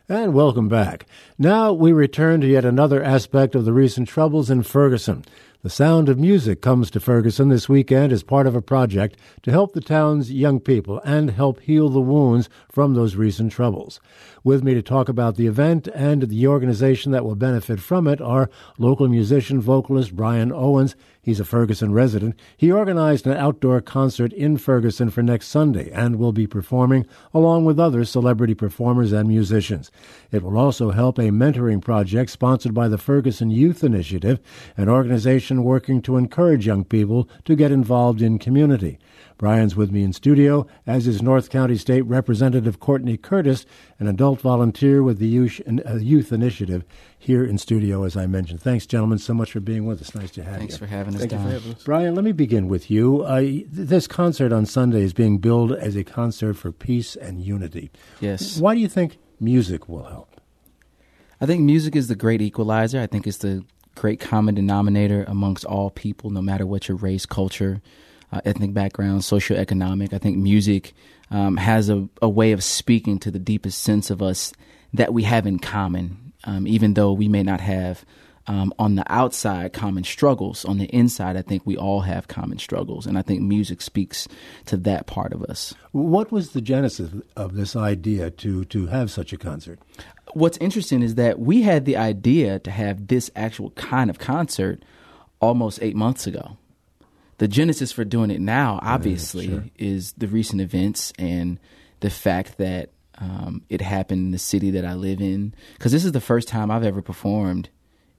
And welcome back. Now we return to yet another aspect of the recent troubles in Ferguson. The Sound of Music comes to Ferguson this weekend as part of a project to help the town's young people and help heal the wounds from those recent troubles. With me to talk about the event and the organization that will benefit from it are local musician, vocalist Brian Owens. He's a Ferguson resident. He organized an outdoor concert in Ferguson for next Sunday and will be performing along with other celebrity performers and musicians. It will also help a mentoring project sponsored by the Ferguson Youth Initiative, an organization working to encourage young people to get involved in community. Brian's with me in studio, as is North County State Representative Courtney Curtis, an adult volunteer with the Youth Initiative, here in studio, as I mentioned. Thanks, gentlemen, so much for being with us. Nice to have you. Thanks for having us, Don. Brian, let me begin with you. This concert on Sunday is being billed as a concert for peace and unity. Yes. Why do you think music will help? I think music is the great equalizer. I think it's the great common denominator amongst all people, no matter what your race, culture, ethnic background, socioeconomic. I think music has a way of speaking to the deepest sense of us that we have in common, even though we may not have on the outside common struggles. On the inside, I think we all have common struggles, and I think music speaks to that part of us. What was the genesis of this idea to have such a concert? What's interesting is that we had the idea to have this actual kind of concert almost 8 months ago. The genesis for doing it now, obviously, is the recent events and the fact that it happened in the city that I live in. Because this is the first time I've ever performed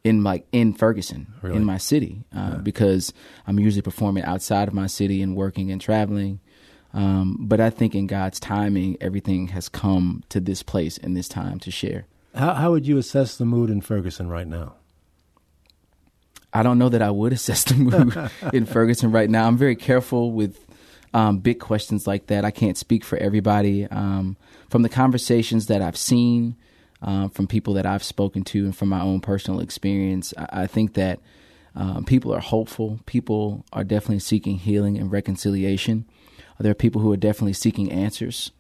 in Ferguson, in my city, because I'm usually performing outside of my city and working and traveling. But I think in God's timing, everything has come to this place in this time to share. How would you assess the mood in Ferguson right now? I don't know that I would assess the mood in Ferguson right now. I'm very careful with big questions like that. I can't speak for everybody. From the conversations that I've seen, from people that I've spoken to, and from my own personal experience, I think that people are hopeful. People are definitely seeking healing and reconciliation. There are people who are definitely seeking answers.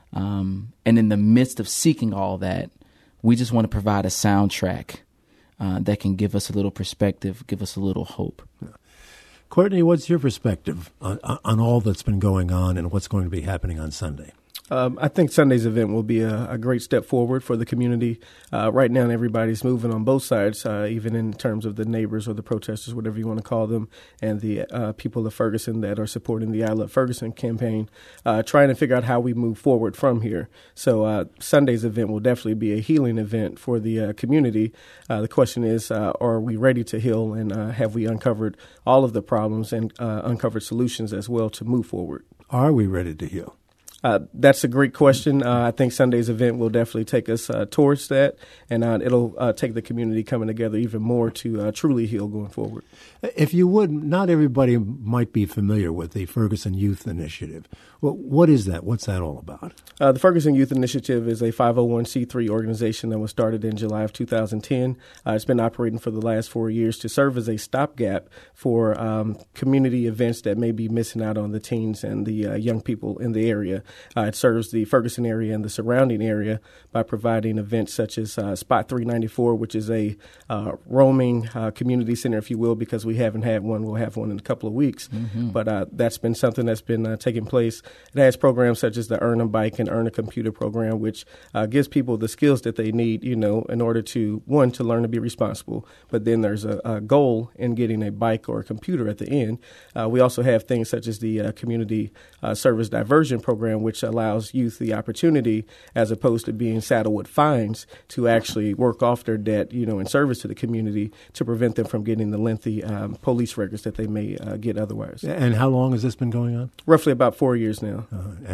And in the midst of seeking all that, we just want to provide a soundtrack that can give us a little perspective, give us a little hope. Courtney, what's your perspective on all that's been going on and what's going to be happening on Sunday? I think Sunday's event will be a great step forward for the community. Right now, everybody's moving on both sides, even in terms of the neighbors or the protesters, whatever you want to call them, and the people of Ferguson that are supporting the I Love Ferguson campaign, trying to figure out how we move forward from here. So Sunday's event will definitely be a healing event for the community. The question is, are we ready to heal, and have we uncovered all of the problems and uncovered solutions as well to move forward? Are we ready to heal? That's a great question. I think Sunday's event will definitely take us towards that, and it'll take the community coming together even more to truly heal going forward. If you would, not everybody might be familiar with the Ferguson Youth Initiative. Well, what is that? What's that all about? The Ferguson Youth Initiative is a 501c3 organization that was started in July of 2010. It's been operating for the last 4 years to serve as a stopgap for community events that may be missing out on the teens and the young people in the area. It serves the Ferguson area and the surrounding area by providing events such as Spot 394, which is a roaming community center, if you will, because we haven't had one. We'll have one in a couple of weeks. Mm-hmm. But that's been something that's been taking place. It has programs such as the Earn a Bike and Earn a Computer program, which gives people the skills that they need, in order to, one, to learn to be responsible. But then there's a goal in getting a bike or a computer at the end. We also have things such as the Community Service Diversion program, which allows youth the opportunity, as opposed to being saddled with fines, to actually work off their debt, in service to the community, to prevent them from getting the lengthy police records that they may get otherwise. And how long has this been going on? Roughly about 4 years now.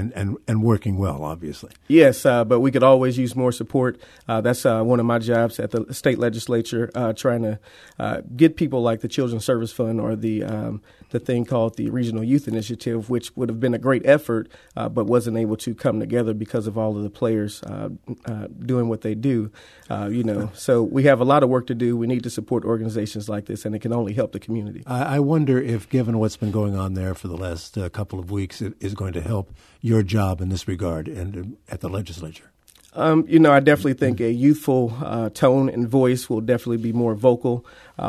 And working well, obviously. Yes, but we could always use more support. That's one of my jobs at the state legislature, trying to get people like the Children's Service Fund or the thing called the Regional Youth Initiative, which would have been a great effort, but wasn't able to come together because of all of the players doing what they do. So we have a lot of work to do. We need to support organizations like this, and it can only help the community. I wonder if, given what's been going on there for the last couple of weeks, it is going to help your job in this regard and at the legislature. I definitely think a youthful tone and voice will definitely be more vocal.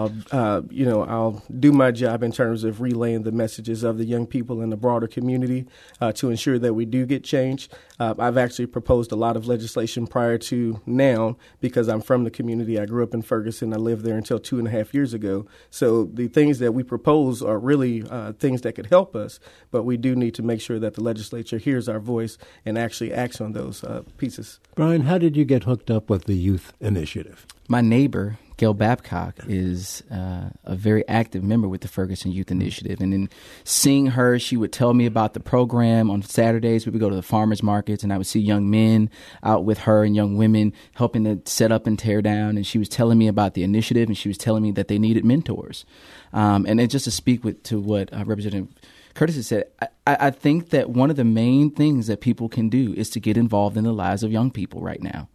I'll do my job in terms of relaying the messages of the young people in the broader community to ensure that we do get change. I've actually proposed a lot of legislation prior to now because I'm from the community. I grew up in Ferguson. I lived there until 2.5 years ago. So the things that we propose are really things that could help us, but we do need to make sure that the legislature hears our voice and actually acts on those pieces. Brian, how did you get hooked up with the Youth Initiative? My neighbor, Gail Babcock, is a very active member with the Ferguson Youth Initiative. And in seeing her, she would tell me about the program. On Saturdays, we would go to the farmers markets, and I would see young men out with her and young women helping to set up and tear down. And she was telling me about the initiative, and she was telling me that they needed mentors. And then just to speak to what Representative Curtis has said, I think that one of the main things that people can do is to get involved in the lives of young people right now.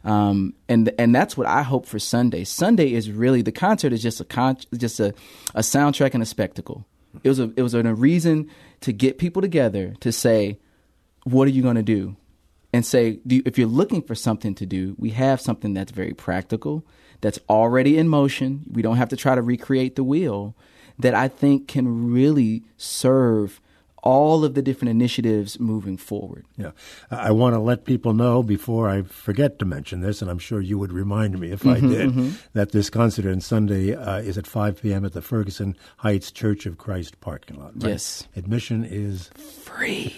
And that's what I hope for Sunday. Sunday is really, the concert is just a soundtrack and a spectacle. It was a reason to get people together to say, what are you going to do? And say, if you're looking for something to do, we have something that's very practical, that's already in motion. We don't have to try to recreate the wheel, that I think can really serve all of the different initiatives moving forward. Yeah. I want to let people know before I forget to mention this, and I'm sure you would remind me if I did, that this concert on Sunday is at 5 p.m. at the Ferguson Heights Church of Christ parking lot. Right? Yes. Admission is free.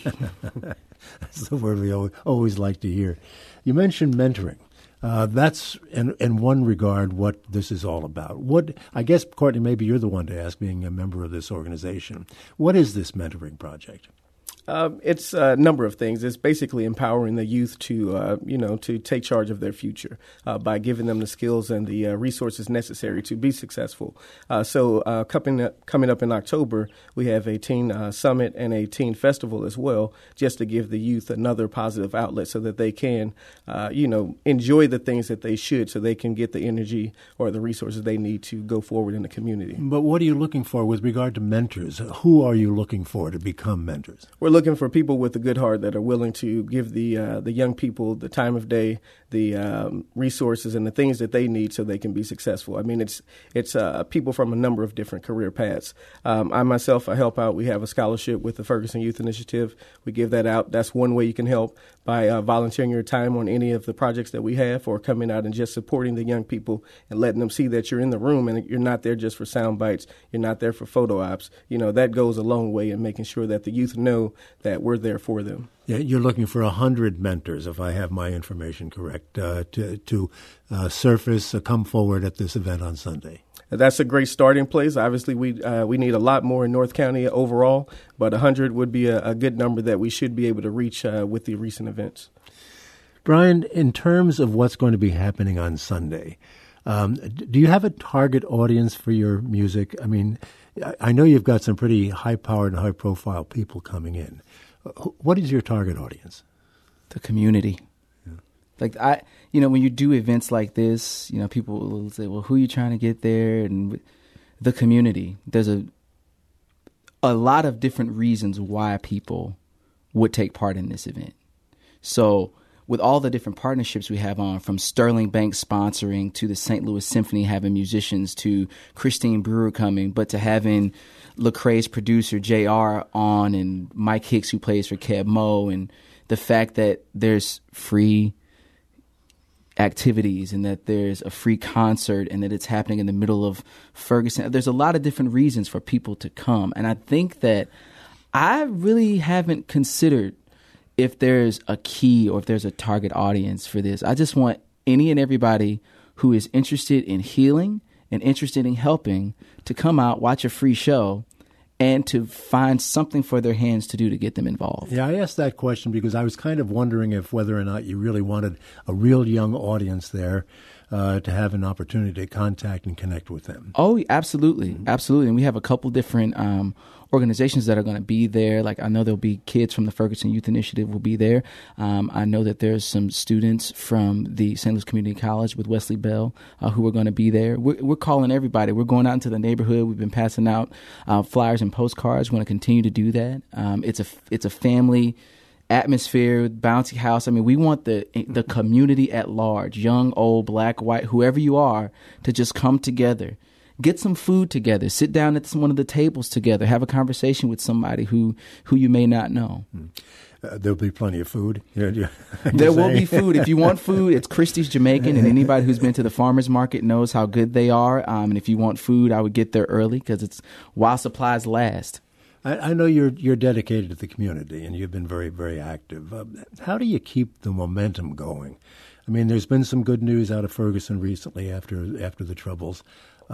That's the word we always like to hear. You mentioned mentoring. That's, in one regard, what this is all about. I guess, Courtney, maybe you're the one to ask, being a member of this organization. What is this mentoring project? It's a number of things. It's basically empowering the youth to take charge of their future by giving them the skills and the resources necessary to be successful. So coming up in October, we have a teen summit and a teen festival as well, just to give the youth another positive outlet so that they can, enjoy the things that they should, so they can get the energy or the resources they need to go forward in the community. But what are you looking for with regard to mentors? Who are you looking for to become mentors? We're looking for people with a good heart that are willing to give the young people the time of day, the resources, and the things that they need so they can be successful. I mean, it's people from a number of different career paths. I myself, I help out. We have a scholarship with the Ferguson Youth Initiative. We give that out. That's one way you can help, by volunteering your time on any of the projects that we have, or coming out and just supporting the young people and letting them see that you're in the room and you're not there just for sound bites. You're not there for photo ops. That goes a long way in making sure that the youth know that we're there for them. Yeah, you're looking for 100 mentors, if I have my information correct, to surface, come forward at this event on Sunday. That's a great starting place. Obviously, we need a lot more in North County overall, but 100 would be a good number that we should be able to reach with the recent events. Brian, in terms of what's going to be happening on Sunday, do you have a target audience for your music? I mean, I know you've got some pretty high-powered and high-profile people coming in. What is your target audience? The community. Yeah. Like when you do events like this, people will say, well, who are you trying to get there? And the community. There's a lot of different reasons why people would take part in this event. So with all the different partnerships we have on, from Sterling Bank sponsoring, to the St. Louis Symphony having musicians, to Christine Brewer coming, but to having Lecrae's producer JR on, and Mike Hicks, who plays for Keb Mo, and the fact that there's free activities and that there's a free concert and that it's happening in the middle of Ferguson. There's a lot of different reasons for people to come. And I think that I really haven't considered if there's a key or if there's a target audience for this. I just want any and everybody who is interested in healing and interested in helping to come out, watch a free show, and to find something for their hands to do to get them involved. Yeah, I asked that question because I was kind of wondering if whether or not you really wanted a real young audience there to have an opportunity to contact and connect with them. Oh, absolutely. Absolutely. And we have a couple different organizations that are going to be there. Like, I know there'll be kids from the Ferguson Youth Initiative will be there. I know that there's some students from the St. Louis Community College with Wesley Bell who are going to be there. We're calling everybody. We're going out into the neighborhood. We've been passing out flyers and postcards. We're going to continue to do that. It's a family atmosphere, bouncy house. I mean, we want the community at large, young, old, black, white, whoever you are, to just come together, get some food together, sit down at one of the tables together, have a conversation with somebody who you may not know. There'll be plenty of food. There will be food. If you want food, it's Christie's Jamaican, and anybody who's been to the farmer's market knows how good they are. And if you want food, I would get there early because it's while supplies last. I know you're dedicated to the community, and you've been very, very active. How do you keep the momentum going? I mean, there's been some good news out of Ferguson recently after the Troubles.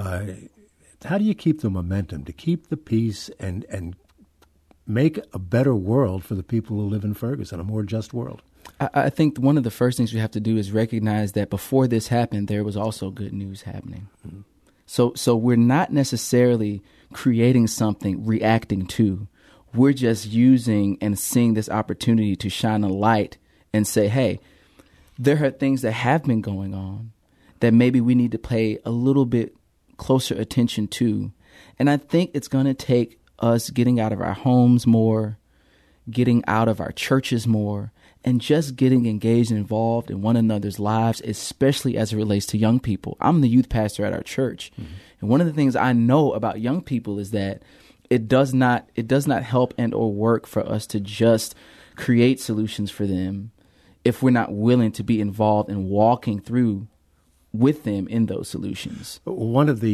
How do you keep the momentum to keep the peace and make a better world for the people who live in Ferguson, a more just world? I think one of the first things we have to do is recognize that before this happened, there was also good news happening. Mm-hmm. So we're not necessarily creating something, reacting to. We're just using and seeing this opportunity to shine a light and say, hey, there are things that have been going on that maybe we need to pay a little bit closer attention to. And I think it's going to take us getting out of our homes more, getting out of our churches more, and just getting engaged and involved in one another's lives, especially as it relates to young people. I'm the youth pastor at our church. Mm-hmm. And one of the things I know about young people is that it does not help and or work for us to just create solutions for them if we're not willing to be involved in walking through with them in those solutions. One of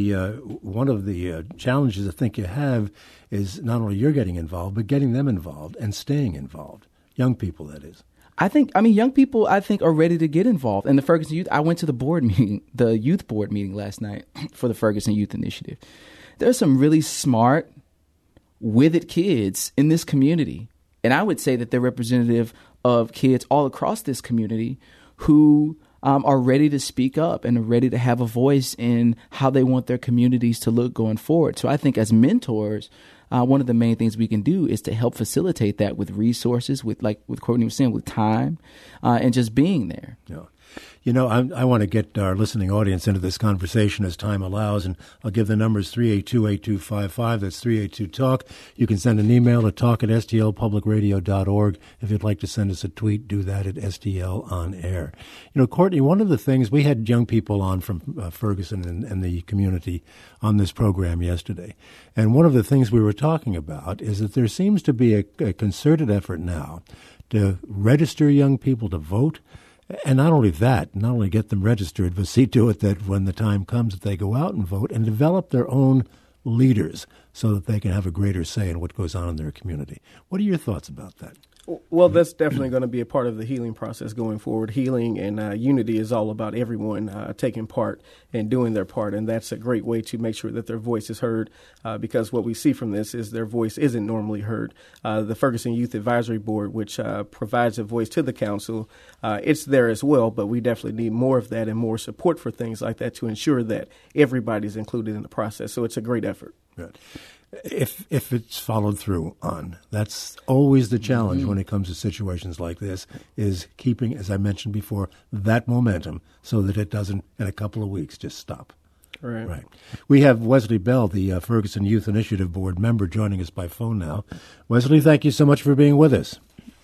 the challenges I think you have is not only you're getting involved, but getting them involved and staying involved. Young people, that is. Young people, I think, are ready to get involved. And the Ferguson Youth, I went to the youth board meeting last night for the Ferguson Youth Initiative. There's some really smart, with it kids in this community. And I would say that they're representative of kids all across this community who are ready to speak up and are ready to have a voice in how they want their communities to look going forward. So I think as mentors, one of the main things we can do is to help facilitate that with resources, with Courtney was saying, with time, and just being there. Yeah. You know, I want to get our listening audience into this conversation as time allows, and I'll give the numbers 382-8255. That's 382-TALK. You can send an email to talk@stlpublicradio.org. If you'd like to send us a tweet, do that at STL on air. You know, Courtney, one of the things, we had young people on from Ferguson and the community on this program yesterday, and one of the things we were talking about is that there seems to be a concerted effort now to register young people to vote. And not only that, not only get them registered, but see to it that when the time comes that they go out and vote and develop their own leaders so that they can have a greater say in what goes on in their community. What are your thoughts about that? Well, that's definitely going to be a part of the healing process going forward. Healing and unity is all about everyone taking part and doing their part, and that's a great way to make sure that their voice is heard because what we see from this is their voice isn't normally heard. The Ferguson Youth Advisory Board, which provides a voice to the council, it's there as well, but we definitely need more of that and more support for things like that to ensure that everybody's included in the process. So it's a great effort. Right. If it's followed through on, that's always the challenge when it comes to situations like this, is keeping, as I mentioned before, that momentum so that it doesn't, in a couple of weeks, just stop. Right. We have Wesley Bell, the Ferguson Youth Initiative Board member, joining us by phone now. Wesley, thank you so much for being with us.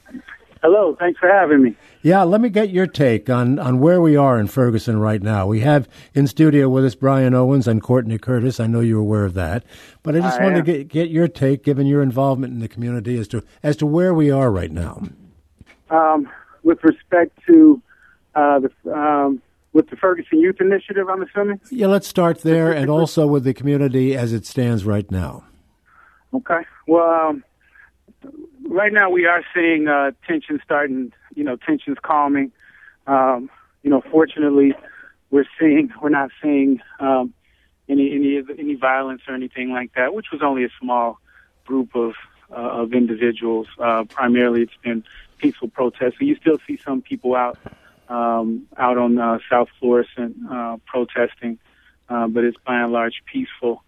Hello, thanks for having me. Yeah, let me get your take on where we are in Ferguson right now. We have in studio with us Brian Owens and Courtney Curtis. I know you're aware of that, but I just want to get your take, given your involvement in the community, as to where we are right now. With respect to with the Ferguson Youth Initiative, I'm assuming. Yeah, let's start there, and also with the community as it stands right now. Okay. Well. Right now, we are seeing tensions starting. Tensions calming. Fortunately, we're not seeing any violence or anything like that, which was only a small group of individuals. Primarily, it's been peaceful protests. So you still see some people out on South Florissant protesting, but it's by and large peaceful.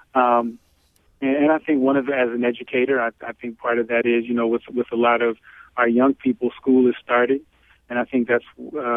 And I think as an educator, I think part of that is, with a lot of our young people, school has started, and I think that's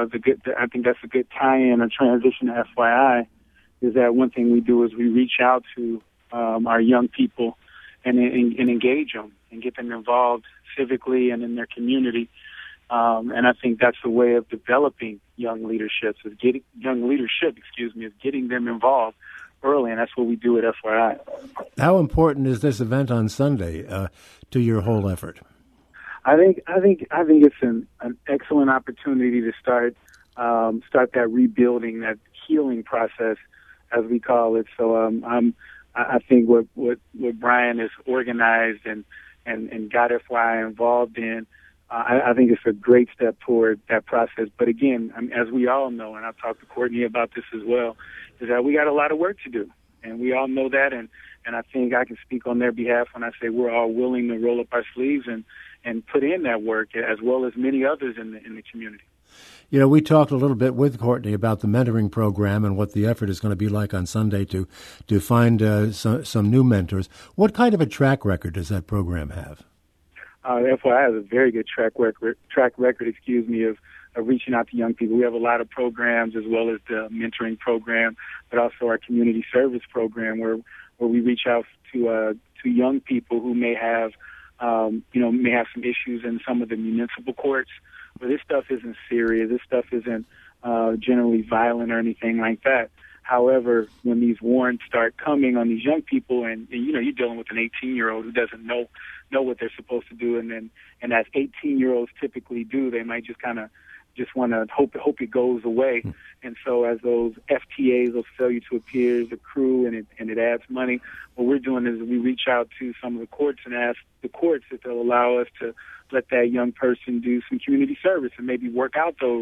a good tie-in or transition to FYI. Is that one thing we do is we reach out to our young people and engage them and get them involved civically and in their community. And I think that's a way of developing young leadership, is getting them involved early, and that's what we do at FYI. How important is this event on Sunday to your whole effort? I think it's an excellent opportunity to start that rebuilding, that healing process, as we call it. So I think what Brian has organized and got FYI involved in, I think it's a great step toward that process. But again, as we all know, and I've talked to Courtney about this as well, is that we got a lot of work to do, and we all know that. And I think I can speak on their behalf when I say we're all willing to roll up our sleeves and put in that work, as well as many others in the community. You know, we talked a little bit with Courtney about the mentoring program and what the effort is going to be like on Sunday to find some new mentors. What kind of a track record does that program have? FYI has a very good track record, of reaching out to young people. We have a lot of programs, as well as the mentoring program, but also our community service program, where we reach out to young people who may have some issues in some of the municipal courts. But this stuff isn't serious. This stuff isn't generally violent or anything like that. However, when these warrants start coming on these young people, and you're dealing with an 18-year-old who doesn't know what they're supposed to do, and as 18-year-olds typically do, they might just kind of just want to hope it goes away. And so as those FTAs, those failure to appears, accrue, and it adds money, what we're doing is we reach out to some of the courts and ask the courts if they'll allow us to let that young person do some community service and maybe work off those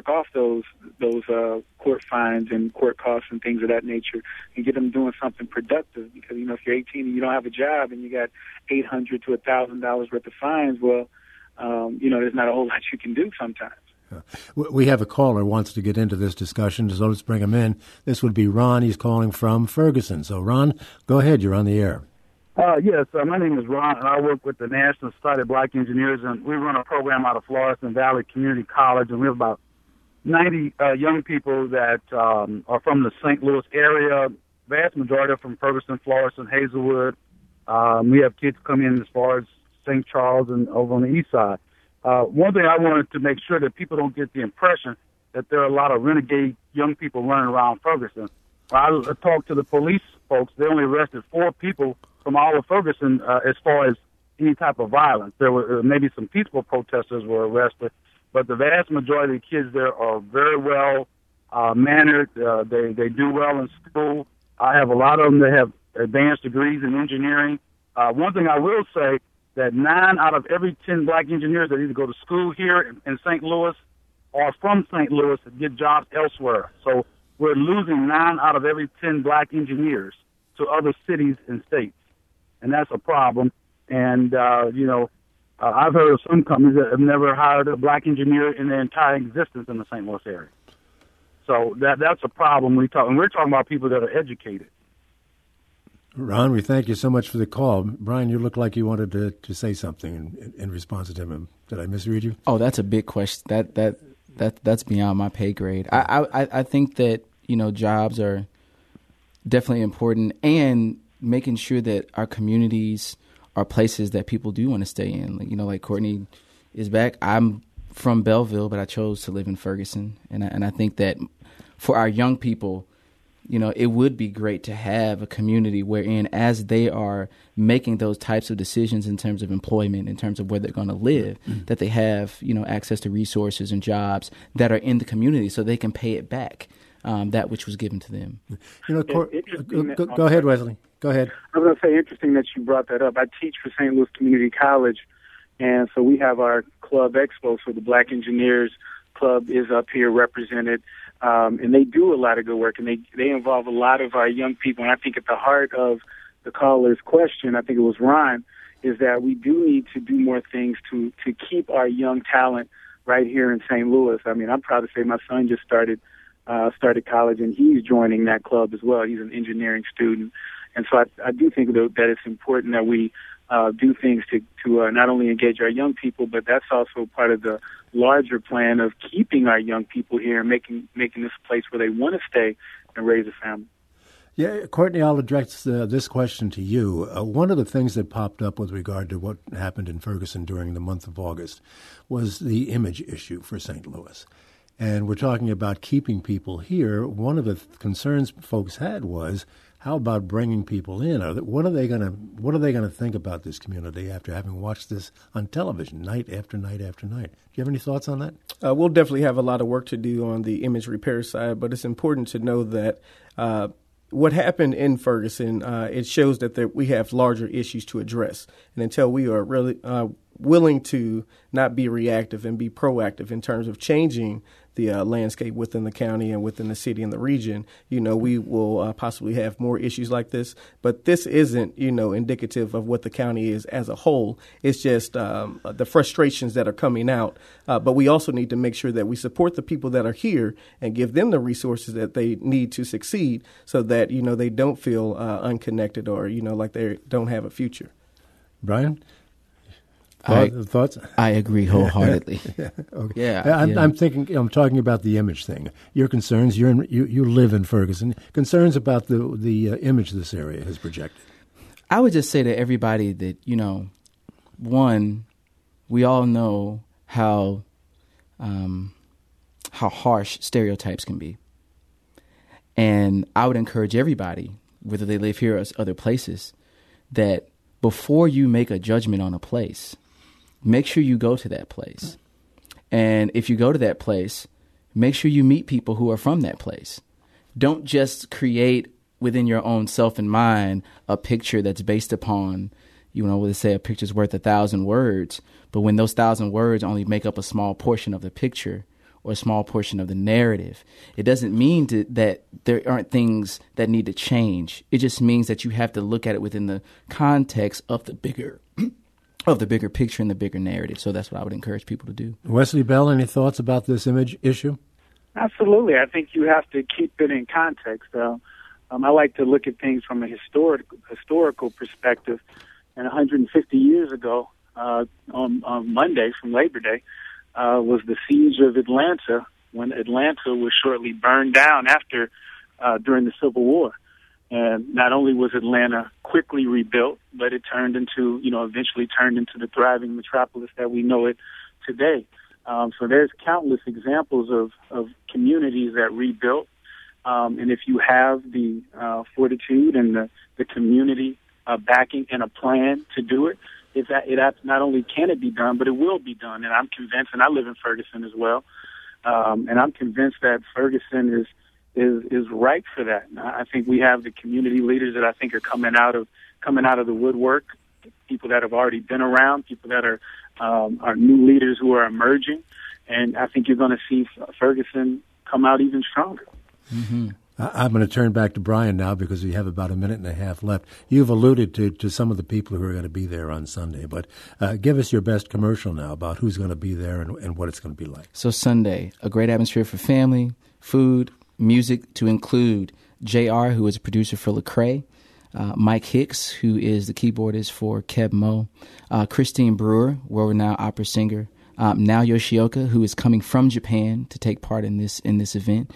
court fines and court costs and things of that nature, and get them doing something productive. Because if you're 18 and you don't have a job and you got $800 to $1,000 worth of fines, well, there's not a whole lot you can do sometimes. We have a caller who wants to get into this discussion, so let's bring him in. This would be Ron. He's calling from Ferguson. So, Ron, go ahead. You're on the air. Yes, my name is Ron, and I work with the National Society of Black Engineers, and we run a program out of Florissant Valley Community College, and we have about 90 young people that are from the St. Louis area. Vast majority are from Ferguson, Florissant, Hazelwood. We have kids come in as far as St. Charles and over on the east side. One thing I wanted to make sure that people don't get the impression that there are a lot of renegade young people running around Ferguson. I talked to the police folks. They only arrested 4 people from all of Ferguson as far as any type of violence. There were maybe some peaceful protesters were arrested, but the vast majority of the kids there are very well mannered. They do well in school. I have a lot of them that have advanced degrees in engineering. One thing I will say, that 9 out of every 10 black engineers that either go to school here in St. Louis or from St. Louis and get jobs elsewhere. So we're losing 9 out of every 10 black engineers to other cities and states. And that's a problem. And, I've heard of some companies that have never hired a black engineer in their entire existence in the St. Louis area. So that's a problem we're talking about people that are educated. Ron, we thank you so much for the call. Brian, you look like you wanted to say something in response to him. Did I misread you? Oh, that's a big question. That's beyond my pay grade. I think that jobs are definitely important, and making sure that our communities are places that people do want to stay in. Like Courtney is back. I'm from Belleville, but I chose to live in Ferguson, and I think that for our young people, it would be great to have a community wherein, as they are making those types of decisions in terms of employment, in terms of where they're going to live, that they have, access to resources and jobs that are in the community so they can pay it back, that which was given to them. Go ahead, Wesley. Go ahead. I was going to say, interesting that you brought that up. I teach for St. Louis Community College, and so we have our Club Expo, so the Black Engineers Club is up here represented. And they do a lot of good work, and they involve a lot of our young people. And I think at the heart of the caller's question, I think it was Ron, is that we do need to do more things to keep our young talent right here in St. Louis. I mean, I'm proud to say my son just started college, and he's joining that club as well. He's an engineering student. And so I do think that it's important that we do things to not only engage our young people, but that's also part of the larger plan of keeping our young people here and making this a place where they want to stay and raise a family. Yeah, Courtney, I'll address this question to you. One of the things that popped up with regard to what happened in Ferguson during the month of August was the image issue for St. Louis. And we're talking about keeping people here. One of the concerns folks had was, how about bringing people in? What are they going to think about this community after having watched this on television night after night after night? Do you have any thoughts on that? We'll definitely have a lot of work to do on the image repair side, but it's important to know that what happened in Ferguson, it shows that we have larger issues to address. And until we are really willing to not be reactive and be proactive in terms of changing the landscape within the county and within the city and the region, we will possibly have more issues like this. But this isn't, indicative of what the county is as a whole. It's just the frustrations that are coming out. But we also need to make sure that we support the people that are here and give them the resources that they need to succeed so that, they don't feel unconnected or, like they don't have a future. Brian? Thoughts? I agree wholeheartedly. Okay. Yeah, I'm talking about the image thing. Your concerns. You live in Ferguson. Concerns about the image this area has projected. I would just say to everybody that one, we all know how harsh stereotypes can be, and I would encourage everybody, whether they live here or other places, that before you make a judgment on a place, make sure you go to that place. And if you go to that place, make sure you meet people who are from that place. Don't just create within your own self and mind a picture that's based upon, they say a picture's worth 1,000 words. But when those 1,000 words only make up a small portion of the picture or a small portion of the narrative, it doesn't mean that there aren't things that need to change. It just means that you have to look at it within the context of the bigger picture and the bigger narrative. So that's what I would encourage people to do. Wesley Bell, any thoughts about this image issue? Absolutely. I think you have to keep it in context. I like to look at things from a historical perspective. And 150 years ago, on Monday from Labor Day, was the siege of Atlanta, when Atlanta was shortly burned down during the Civil War. And not only was Atlanta quickly rebuilt, but it eventually turned into the thriving metropolis that we know it today. So there's countless examples of communities that rebuilt. And if you have the fortitude and the community backing and a plan to do it, not only can it be done, but it will be done. And I'm convinced, and I live in Ferguson as well, and I'm convinced that Ferguson is right for that. And I think we have the community leaders that I think are coming out of the woodwork, people that have already been around, people that are new leaders who are emerging, and I think you're going to see Ferguson come out even stronger. Mm-hmm. I'm going to turn back to Brian now because we have about a minute and a half left. You've alluded to some of the people who are going to be there on Sunday, but give us your best commercial now about who's going to be there and what it's going to be like. So Sunday, a great atmosphere for family, food, music, to include JR, who is a producer for Lecrae, Mike Hicks, who is the keyboardist for Keb Mo, Christine Brewer, world-renowned opera singer, Nao Yoshioka, who is coming from Japan to take part in this event.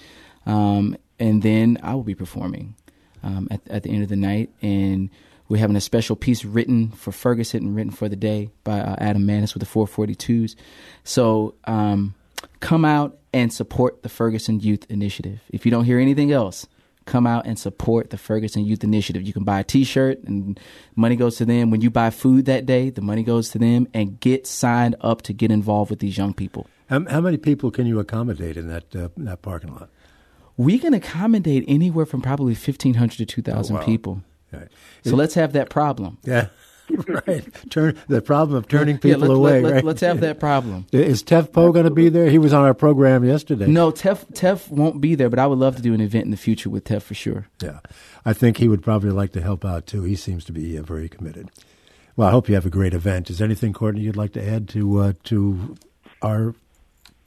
And then I will be performing at the end of the night. And we're having a special piece written for Ferguson and written for the day by Adam Manis with the 442s. So come out and support the Ferguson Youth Initiative. If you don't hear anything else, come out and support the Ferguson Youth Initiative. You can buy a T-shirt and money goes to them. When you buy food that day, the money goes to them. And get signed up to get involved with these young people. How many people can you accommodate in that parking lot? We can accommodate anywhere from probably 1,500 to 2,000 people. Right. So let's have that problem. Yeah, right. The problem of turning people away. Let's have that problem. Is Tev Poe going to be there? He was on our program yesterday. No, Tev won't be there, but I would love to do an event in the future with Tev for sure. Yeah, I think he would probably like to help out too. He seems to be very committed. Well, I hope you have a great event. Is there anything, Courtney, you'd like to add to our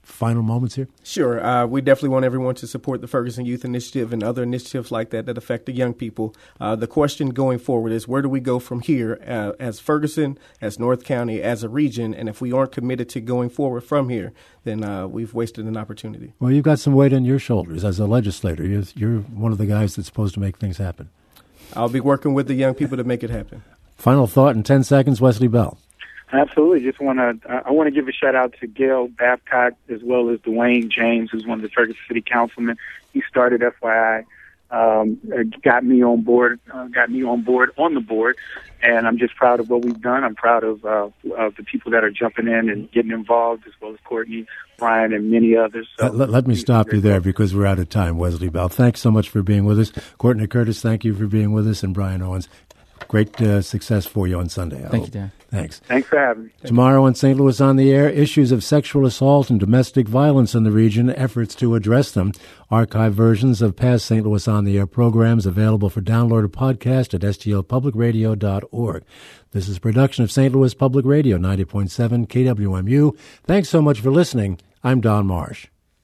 final moments here? Sure. We definitely want everyone to support the Ferguson Youth Initiative and other initiatives like that affect the young people. The question going forward is, where do we go from here as Ferguson, as North County, as a region? And if we aren't committed to going forward from here, then we've wasted an opportunity. Well, you've got some weight on your shoulders as a legislator. You're one of the guys that's supposed to make things happen. I'll be working with the young people to make it happen. Final thought in 10 seconds, Wesley Bell. Absolutely. I want to give a shout out to Gail Babcock as well as Dwayne James, who's one of the Ferguson City Councilmen. He started FYI, got me on the board, and I'm just proud of what we've done. I'm proud of the people that are jumping in and getting involved, as well as Courtney, Brian, and many others. So let me stop you there because we're out of time, Wesley Bell. Thanks so much for being with us. Courtney Curtis, thank you for being with us, and Brian Owens. Great success for you on Sunday. Thank you, Dan. Thanks. Thanks for having me. Tomorrow on St. Louis on the Air, issues of sexual assault and domestic violence in the region, efforts to address them. Archive versions of past St. Louis on the Air programs available for download or podcast at stlpublicradio.org. This is a production of St. Louis Public Radio, 90.7 KWMU. Thanks so much for listening. I'm Don Marsh.